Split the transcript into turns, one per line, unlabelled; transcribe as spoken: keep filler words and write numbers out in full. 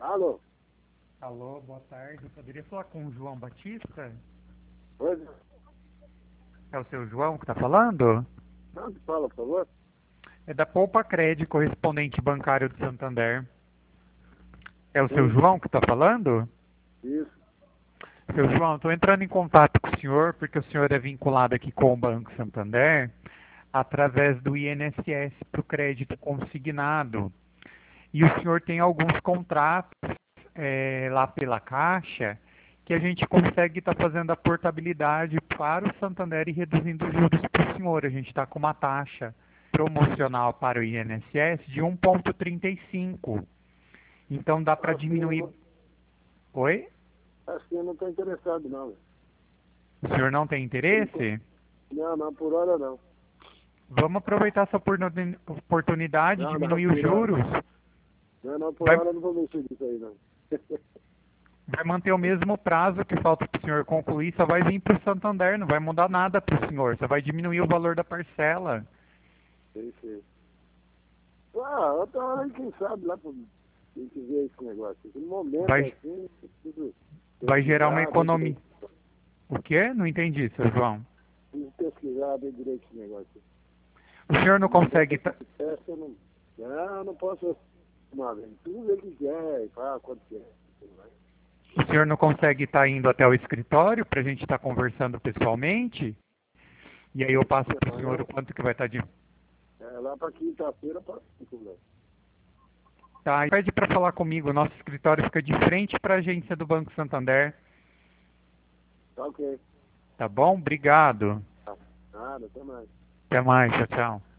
Alô?
Alô, boa tarde. Eu poderia falar com o João Batista?
Oi?
É o seu João que está falando?
Não, fala, por favor.
É da Poupa Cred, correspondente bancário do Santander. É o seu
Sim,
João que está falando?
isso.
Seu João, estou entrando em contato com o senhor porque o senhor é vinculado aqui com o Banco Santander através do I N S S para o crédito consignado. E o senhor tem alguns contratos é, lá pela Caixa que a gente consegue estar fazendo a portabilidade para o Santander e reduzindo os juros para o senhor. A gente está com uma taxa promocional para o I N S S de um vírgula trinta e cinco. Então dá para
Acho que eu
diminuir.
não,
Oi?
acho que eu não estou interessado, não. velho.
O senhor não tem
Por enquanto-
interesse?
Não, não, por hora não.
Vamos aproveitar essa oportuni- oportunidade,
Não, não,
diminuir os
por hora.
juros.
Não, não, por
Vai,
hora eu não vou mexer nisso aí, não.
vai manter o mesmo prazo que falta para o senhor concluir, só vai vir para o Santander, não vai mudar nada para o senhor, só vai diminuir o valor da parcela.
Sei, sei. Ah, outra hora aí, quem sabe, lá pro... Quem quiser esse negócio. No momento,
Vai,
assim, preciso
vai gerar uma
pesquisar, ver
economia.
direito.
O quê? Não entendi, seu João.
Preciso pesquisar, ver direito esse negócio.
O senhor não
No momento,
consegue. ta-
esse teste, eu não... Não, eu não posso... Uma vez. Tudo ver o que quer, e fala quanto quer.
O senhor não consegue estar indo até o escritório para a gente estar conversando pessoalmente? E aí eu passo para o
Não,
senhor o
eu,
quanto que vai estar de.
é, lá para quinta-feira, para conversa.
Tá, e pede para falar comigo. Nosso escritório fica de frente para a agência do Banco Santander.
Tá ok.
Tá bom? Obrigado.
Tá. Nada, até mais.
Até mais. Tchau, tchau.